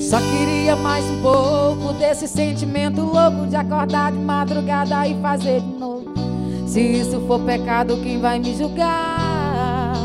Só queria mais um pouco desse sentimento louco de acordar de madrugada e fazer de novo. Se isso for pecado, quem vai me julgar?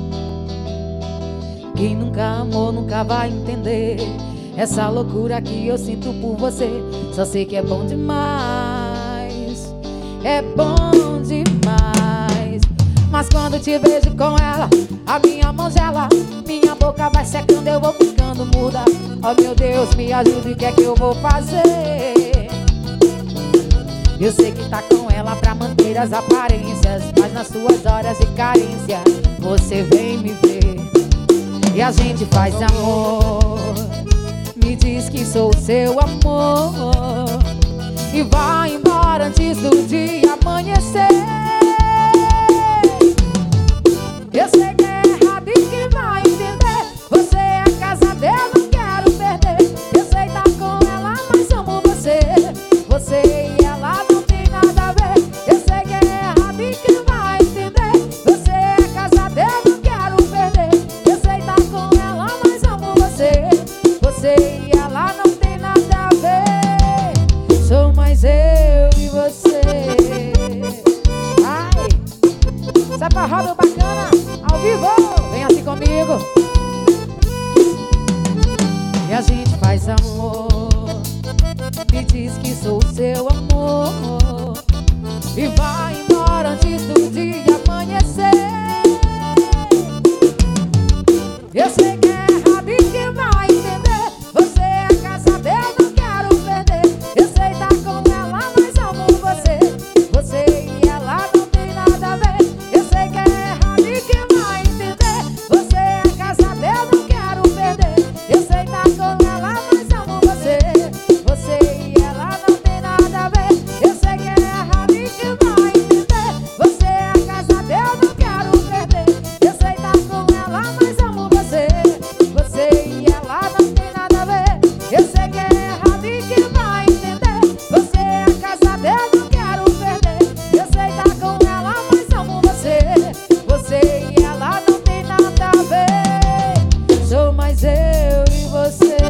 Quem nunca amou nunca vai entender essa loucura que eu sinto por você. Só sei que é bom demais, é bom demais. Mas quando te vejo com ela, a minha mão gela, minha boca vai secando, eu vou ficando muda. Oh meu Deus, me ajude, o que é que eu vou fazer? Eu sei que tá com ela pra manter as aparências, mas nas suas horas de carência você vem me ver e a gente faz amor. Me diz que sou o seu amor e vai embora antes do dia amanhecer. Eu sei que é errado e que vai entender. Você é casada, eu não quero perder. Eu sei tá com ela, mas amo você. Você e ela não tem nada a ver. Eu sei que é errado e que vai entender. Você é casada, eu não quero perder. Eu sei tá com ela, mas amo você. Você e ela não tem nada a ver. Sou mais eu e você. Ai, sai pra roda bacana, ao vivo, vem assim comigo. E a gente faz amor. Me diz que sou o seu amor e vai embora antes do dia amanhecer. Eu sei que é errado e que vai entender. Você é casada, eu não quero perder. Eu sei tá com ela, mas amo você. Você e ela não tem nada a ver. Eu sei que é errado e que vai entender. Você é casada, eu não quero perder. Eu sei tá com ela, mas amo você. Você e ela não tem nada a ver. Eu sei que é errado e que vai entender. Você é casada, eu não quero perder. Eu sei tá com ela, mas amo você. Você e ela não tem nada a ver. Eu sei que é errado e que vai entender. Você é casada, eu não quero perder. Eu sei tá com ela, mas amo você. Você e ela não tem nada a ver. Sou mais eu e você.